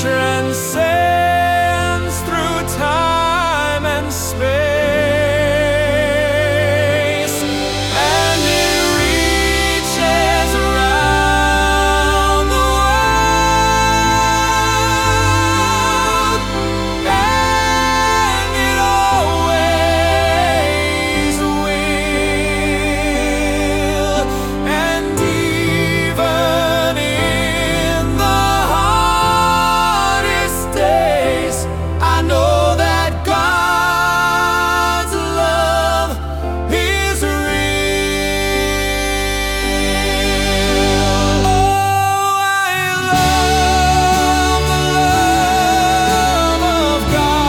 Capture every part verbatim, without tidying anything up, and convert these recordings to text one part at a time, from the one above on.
transcends through time and space, and it reaches around the world, and it always will. And even in the hardest days, I know that God's love is real. Oh, I love the love of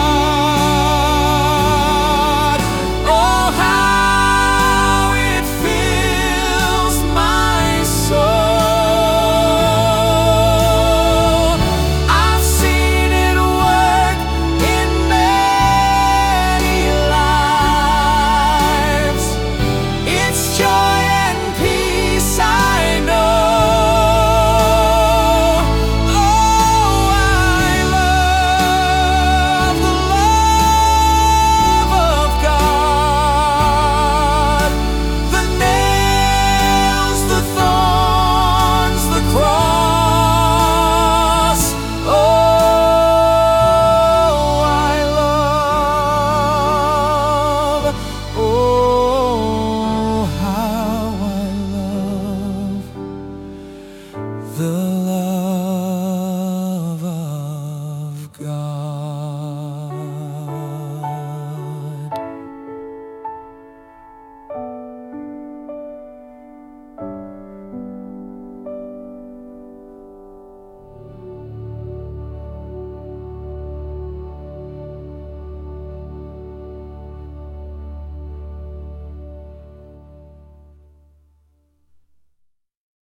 God. Oh, how it fills my soul. I've seen it work in many lives. It's joy and peace, I know. Oh, I love the love of God. The nails, the thorns, the cross. Oh, I love. Oh, how I love the love of God.